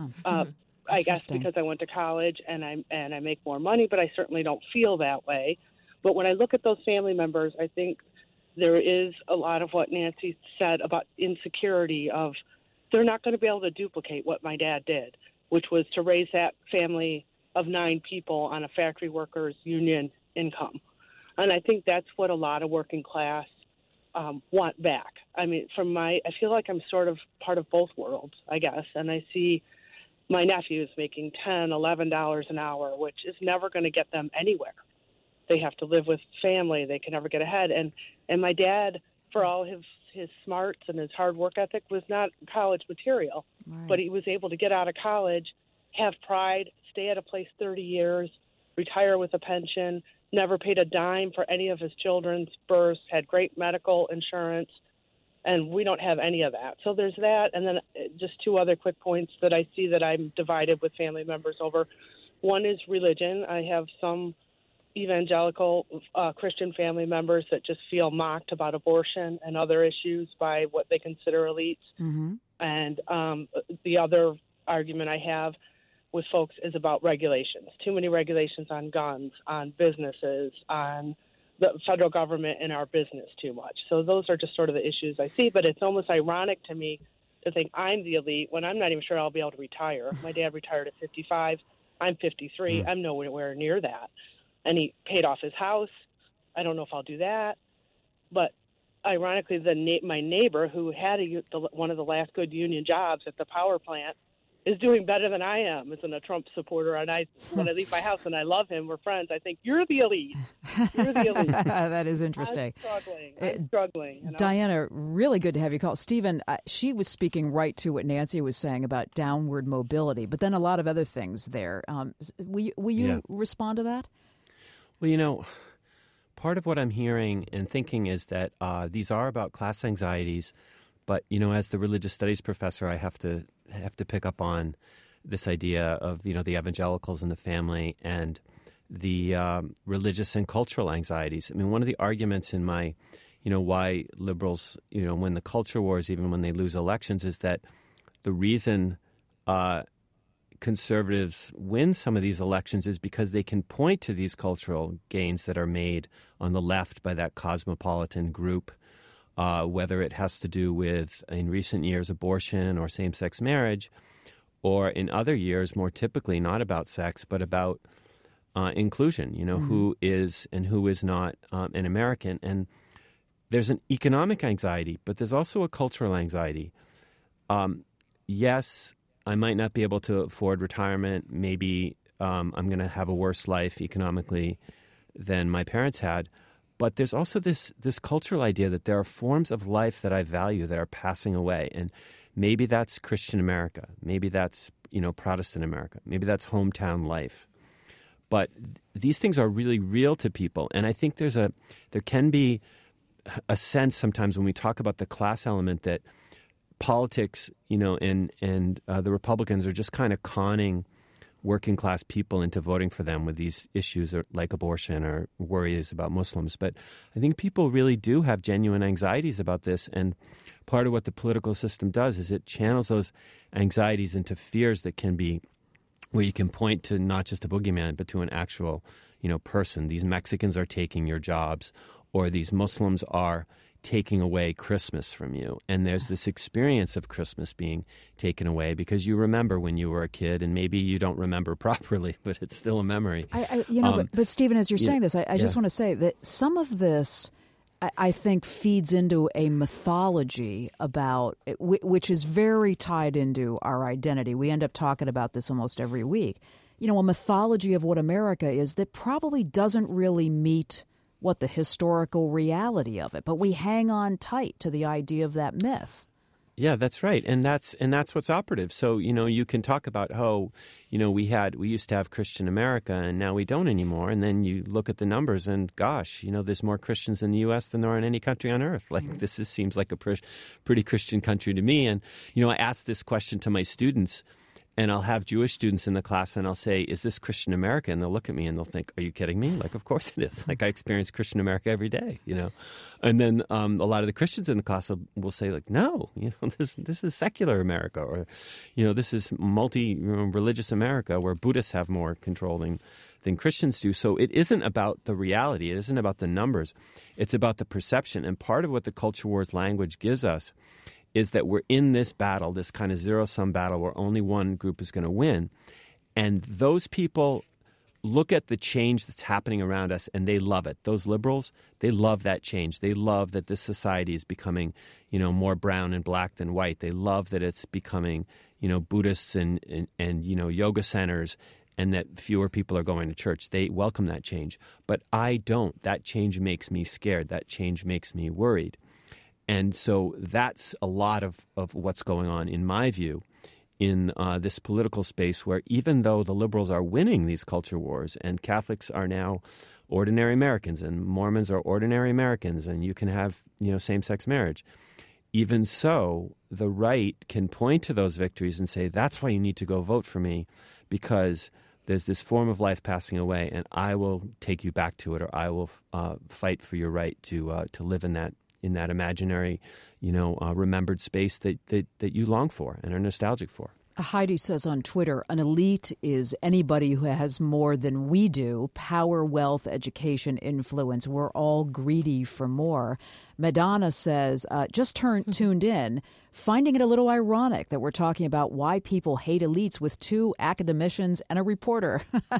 I guess because I went to college and I make more money, but I certainly don't feel that way. But when I look at those family members, I think there is a lot of what Nancy said about insecurity of they're not going to be able to duplicate what my dad did, which was to raise that family of 9 people on a factory workers union income. And I think that's what a lot of working class want back. I mean, I feel like I'm sort of part of both worlds, I guess. And I see my nephews making $10, $11 an hour, which is never going to get them anywhere. They have to live with family. They can never get ahead. And my dad, for all his smarts and his hard work ethic, was not college material. Right. But he was able to get out of college, have pride, stay at a place 30 years, retire with a pension, never paid a dime for any of his children's births, had great medical insurance, and we don't have any of that. So there's that, and then just 2 other quick points that I see that I'm divided with family members over. One is religion. I have some evangelical Christian family members that just feel mocked about abortion and other issues by what they consider elites. Mm-hmm. And the other argument I have with folks is about regulations. Too many regulations on guns, on businesses, on the federal government and our business too much. So those are just sort of the issues I see. But it's almost ironic to me to think I'm the elite when I'm not even sure I'll be able to retire. My dad retired at 55. I'm 53. I'm nowhere near that. And he paid off his house. I don't know if I'll do that. But ironically, my neighbor who had one of the last good union jobs at the power plant is doing better than I am as a Trump supporter. And when I leave my house and I love him, we're friends, I think, you're the elite. You're the elite. That is interesting. I'm struggling. You know? Diana, really good to have you call. Stephen, she was speaking right to what Nancy was saying about downward mobility, but then a lot of other things there. Will you respond to that? Well, part of what I'm hearing and thinking is that these are about class anxieties, but, as the religious studies professor, I have to pick up on this idea of, the evangelicals in the family and the religious and cultural anxieties. I mean, one of the arguments in my, why liberals, win the culture wars, even when they lose elections, is that the reason conservatives win some of these elections is because they can point to these cultural gains that are made on the left by that cosmopolitan group, whether it has to do with, in recent years, abortion or same-sex marriage, or in other years, more typically not about sex, but about inclusion, who is and who is not an American. And there's an economic anxiety, but there's also a cultural anxiety. Yes, I might not be able to afford retirement. Maybe I'm going to have a worse life economically than my parents had. But there's also this cultural idea that there are forms of life that I value that are passing away. And maybe that's Christian America. Maybe that's, Protestant America. Maybe that's hometown life. But these things are really real to people. And I think there can be a sense sometimes when we talk about the class element that politics, and the Republicans are just kind of conning working class people into voting for them with these issues like abortion or worries about Muslims. But I think people really do have genuine anxieties about this. And part of what the political system does is it channels those anxieties into fears that can be where you can point to not just a boogeyman, but to an actual, person. These Mexicans are taking your jobs, or these Muslims are taking away Christmas from you. And there's this experience of Christmas being taken away because you remember when you were a kid, and maybe you don't remember properly, but it's still a memory. But Stephen, as you're saying this, I just want to say that some of this, I think, feeds into a mythology about, which is very tied into our identity. We end up talking about this almost every week. A mythology of what America is that probably doesn't really meet what the historical reality of it, but we hang on tight to the idea of that myth. Yeah, that's right, and that's what's operative. So you can talk about we used to have Christian America, and now we don't anymore. And then you look at the numbers, and gosh, there's more Christians in the U.S. than there are in any country on earth. Like this seems like a pretty Christian country to me. And I ask this question to my students. And I'll have Jewish students in the class, and I'll say, is this Christian America? And they'll look at me and they'll think, are you kidding me? Like, of course it is. Like, I experience Christian America every day, And then a lot of the Christians in the class will say, like, no, this is secular America, or, this is multi-religious America where Buddhists have more control than Christians do. So it isn't about the reality. It isn't about the numbers. It's about the perception. And part of what the culture wars language gives us is that we're in this battle, this kind of zero-sum battle where only one group is going to win. And those people look at the change that's happening around us, and they love it. Those liberals, they love that change. They love that this society is becoming, more brown and black than white. They love that it's becoming, Buddhists and yoga centers, and that fewer people are going to church. They welcome that change. But I don't. That change makes me scared. That change makes me worried. And so that's a lot of what's going on, in my view, in this political space where even though the liberals are winning these culture wars and Catholics are now ordinary Americans and Mormons are ordinary Americans and you can have, same-sex marriage, even so, the right can point to those victories and say, that's why you need to go vote for me, because there's this form of life passing away and I will take you back to it, or I will fight for your right to live in that imaginary, remembered space that you long for and are nostalgic for. Heidi says on Twitter, an elite is anybody who has more than we do: power, wealth, education, influence. We're all greedy for more. Madonna says, just tuned in, finding it a little ironic that we're talking about why people hate elites with two academicians and a reporter.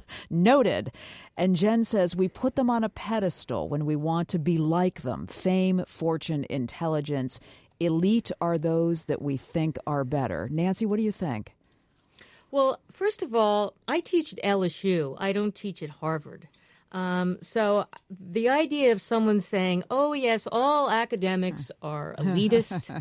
Noted. And Jen says, we put them on a pedestal when we want to be like them. Fame, fortune, intelligence. Elite are those that we think are better. Nancy, what do you think? Well, first of all, I teach at LSU. I don't teach at Harvard. So the idea of someone saying, oh, yes, all academics are elitist,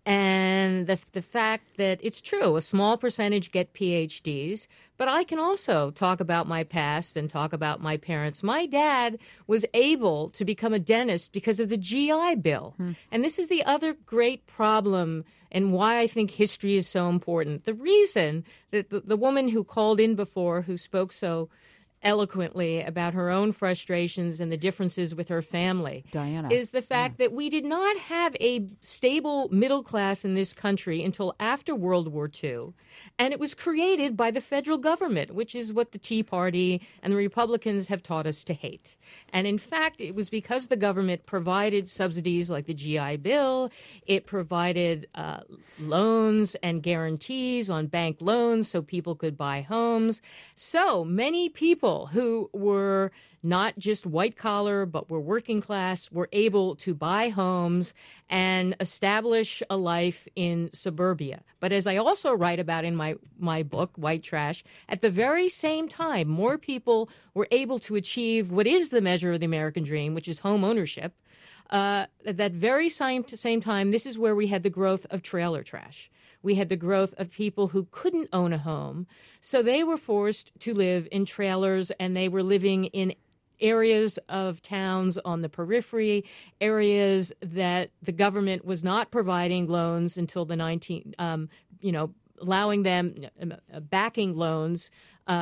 and the fact that it's true, a small percentage get PhDs, but I can also talk about my past and talk about my parents. My dad was able to become a dentist because of the GI Bill. And this is the other great problem and why I think history is so important. The reason that the woman who called in before, who spoke so eloquently about her own frustrations and the differences with her family, Diana, is the fact that we did not have a stable middle class in this country until after World War II. And it was created by the federal government, which is what the Tea Party and the Republicans have taught us to hate. And in fact, it was because the government provided subsidies like the GI Bill. It provided loans and guarantees on bank loans so people could buy homes. So many people who were not just white collar, but were working class, were able to buy homes and establish a life in suburbia. But as I also write about in my book, White Trash, at the very same time, more people were able to achieve what is the measure of the American dream, which is home ownership. At that very same time, this is where we had the growth of trailer trash. We had the growth of people who couldn't own a home, so they were forced to live in trailers, and they were living in areas of towns on the periphery, areas that the government was not providing loans until the allowing them, backing loans,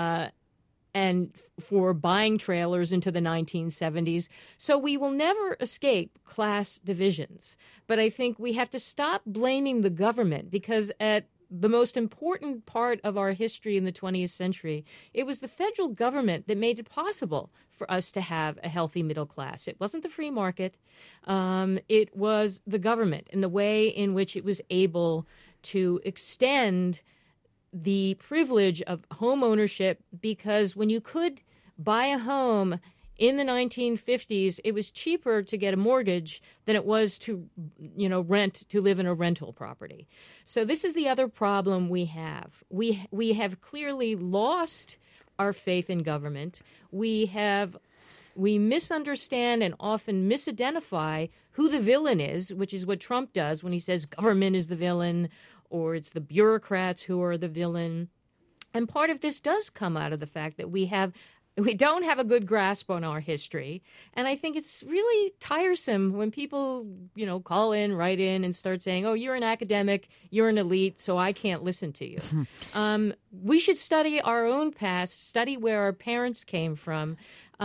and for buying trailers into the 1970s. So we will never escape class divisions. But I think we have to stop blaming the government, because at the most important part of our history in the 20th century. It was the federal government that made it possible for us to have a healthy middle class. It wasn't the free market. It was the government and the way in which it was able to extend the privilege of home ownership, because when you could buy a home in the 1950s, it was cheaper to get a mortgage than it was to, live in a rental property. So this is the other problem we have. We have clearly lost our faith in government. We misunderstand and often misidentify who the villain is, which is what Trump does when he says government is the villain or it's the bureaucrats who are the villain. And part of this does come out of the fact that we don't have a good grasp on our history. And I think it's really tiresome when people, call in, write in, and start saying, oh, you're an academic, you're an elite, so I can't listen to you. We should study our own past, study where our parents came from,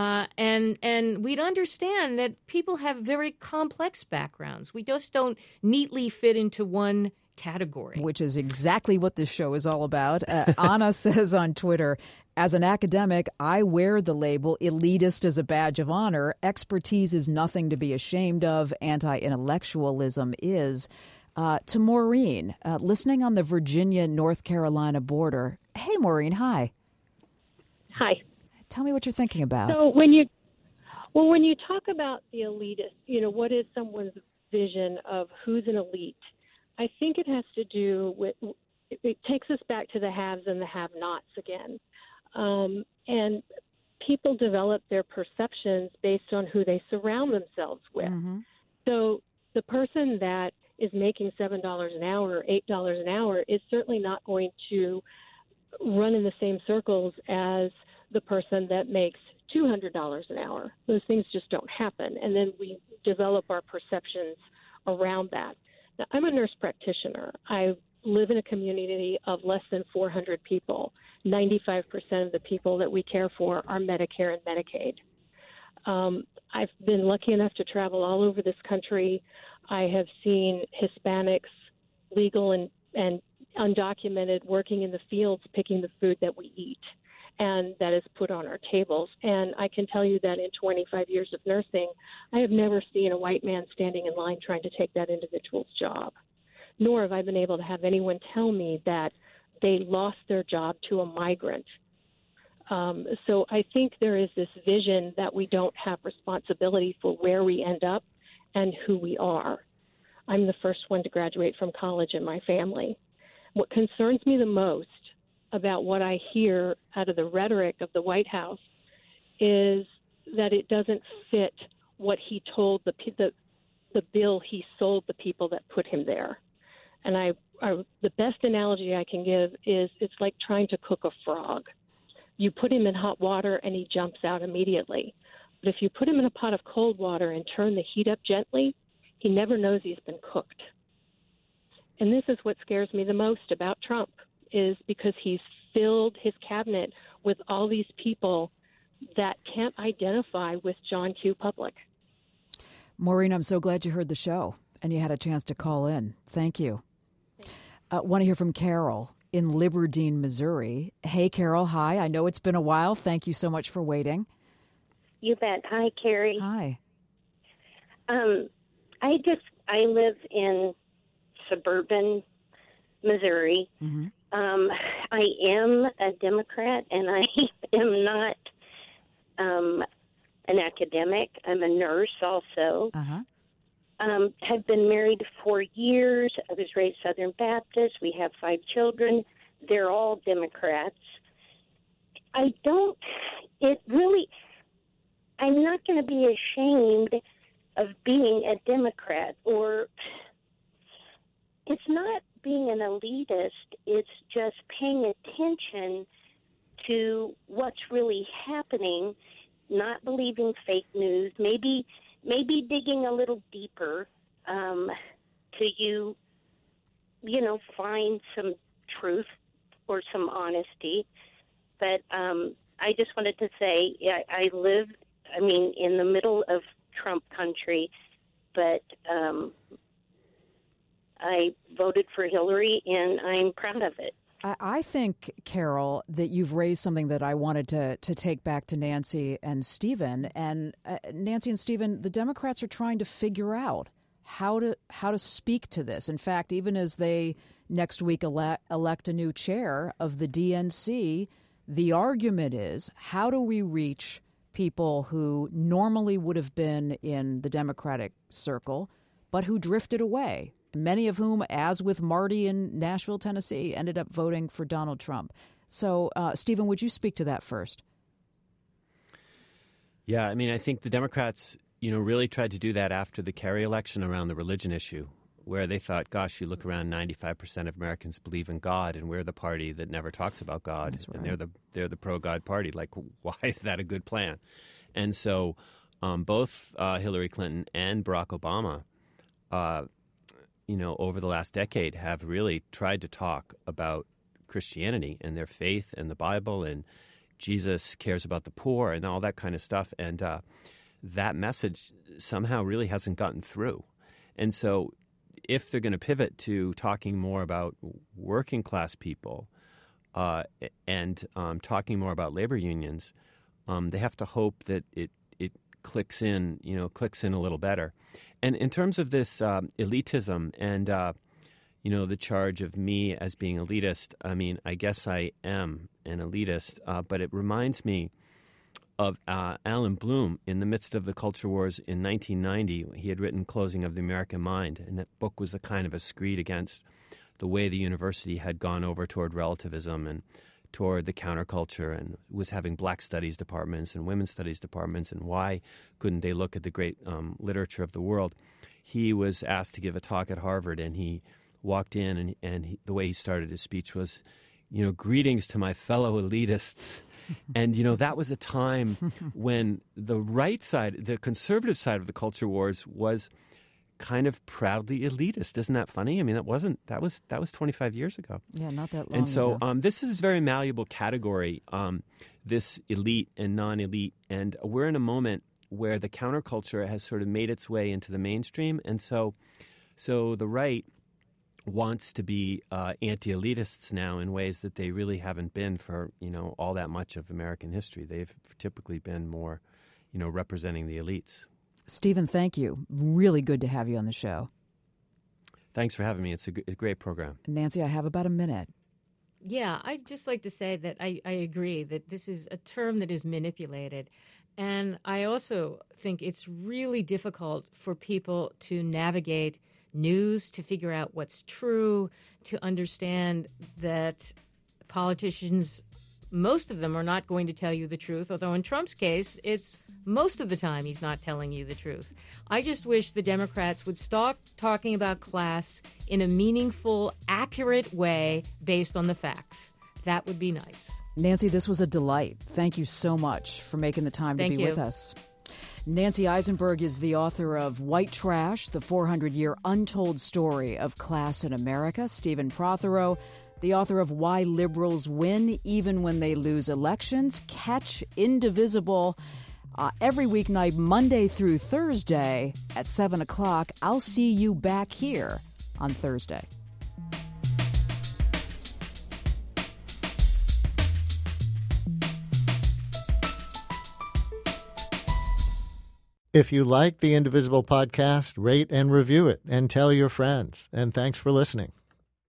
and we'd understand that people have very complex backgrounds. We just don't neatly fit into one category. Which is exactly what this show is all about. Anna says on Twitter, as an academic, I wear the label elitist as a badge of honor. Expertise is nothing to be ashamed of. Anti-intellectualism is. To Maureen, listening on the Virginia-North Carolina border. Hey, Maureen, hi. Hi. Tell me what you're thinking about. So when you talk about the elitist, what is someone's vision of who's an elite? I think it has to do with, it takes us back to the haves and the have-nots again. And people develop their perceptions based on who they surround themselves with. Mm-hmm. So the person that is making $7 an hour or $8 an hour is certainly not going to run in the same circles as the person that makes $200 an hour. Those things just don't happen. And then we develop our perceptions around that. Now, I'm a nurse practitioner. I live in a community of less than 400 people. 95% of the people that we care for are Medicare and Medicaid. I've been lucky enough to travel all over this country. I have seen Hispanics, legal and undocumented, working in the fields picking the food that we eat and that is put on our tables. And I can tell you that in 25 years of nursing, I have never seen a white man standing in line trying to take that individual's job, nor have I been able to have anyone tell me that they lost their job to a migrant. So I think there is this vision that we don't have responsibility for where we end up and who we are. I'm the first one to graduate from college in my family. What concerns me the most about what I hear out of the rhetoric of the White House is that it doesn't fit what he told the bill he sold the people that put him there. And the best analogy I can give is it's like trying to cook a frog. You put him in hot water and he jumps out immediately. But if you put him in a pot of cold water and turn the heat up gently, he never knows he's been cooked. And this is what scares me the most about Trump, is because he's filled his cabinet with all these people that can't identify with John Q. Public. Maureen, I'm so glad you heard the show and you had a chance to call in. Thank you. Want to hear from Carol in Liberdine, Missouri. Hey, Carol. Hi. I know it's been a while. Thank you so much for waiting. You bet. Hi, Carrie. Hi. I live in suburban Missouri. Mm-hmm. I am a Democrat, and I am not an academic. I'm a nurse also. Uh-huh. Have been married 4 years. I was raised Southern Baptist. We have 5 children. They're all Democrats. I'm not going to be ashamed of being a Democrat, or it's not being an elitist. It's just paying attention to what's really happening, not believing fake news, maybe digging a little deeper to find some truth or some honesty. But I just wanted to say I live, in the middle of Trump country, but I voted for Hillary, and I'm proud of it. I think, Carol, that you've raised something that I wanted to take back to Nancy and Stephen. And Nancy and Stephen, the Democrats are trying to figure out how to speak to this. In fact, even as they next week elect a new chair of the DNC, the argument is, how do we reach people who normally would have been in the Democratic circle, but who drifted away? Many of whom, as with Marty in Nashville, Tennessee, ended up voting for Donald Trump. So, Stephen, would you speak to that first? Yeah, I mean, I think the Democrats, really tried to do that after the Kerry election around the religion issue, where they thought, gosh, you look around, 95% of Americans believe in God, and we're the party that never talks about God. That's right. And they're the pro-God party. Like, why is that a good plan? And so both Hillary Clinton and Barack Obama over the last decade have really tried to talk about Christianity and their faith and the Bible and Jesus cares about the poor and all that kind of stuff. And that message somehow really hasn't gotten through. And so if they're going to pivot to talking more about working class people and talking more about labor unions, they have to hope that it clicks in a little better. And in terms of this elitism and, the charge of me as being elitist, I mean, I guess I am an elitist, but it reminds me of Alan Bloom in the midst of the culture wars in 1990. He had written Closing of the American Mind, and that book was a kind of a screed against the way the university had gone over toward relativism and toward the counterculture and was having black studies departments and women's studies departments, and why couldn't they look at the great literature of the world. He was asked to give a talk at Harvard, and he walked in, and the way he started his speech was, greetings to my fellow elitists. And, that was a time when the right side, the conservative side of the culture wars was kind of proudly elitist. Isn't that funny? I mean, that was 25 years ago. Yeah, not that long And so ago. This is a very malleable category, this elite and non-elite. And we're in a moment where the counterculture has sort of made its way into the mainstream. And so the right wants to be anti-elitists now in ways that they really haven't been for, all that much of American history. They've typically been more, representing the elites. Stephen, thank you. Really good to have you on the show. Thanks for having me. It's a great program. Nancy, I have about a minute. Yeah, I'd just like to say that I agree that this is a term that is manipulated. And I also think it's really difficult for people to navigate news, to figure out what's true, to understand that politicians, most of them are not going to tell you the truth, although in Trump's case, it's most of the time he's not telling you the truth. I just wish the Democrats would stop talking about class in a meaningful, accurate way based on the facts. That would be nice. Nancy, this was a delight. Thank you so much for making the time to be with us. Nancy Isenberg is the author of White Trash, the 400-year untold story of class in America. Stephen Prothero, the author of Why Liberals Win Even When They Lose Elections. Catch Indivisible every weeknight, Monday through Thursday at 7 o'clock. I'll see you back here on Thursday. If you like the Indivisible podcast, rate and review it and tell your friends. And thanks for listening.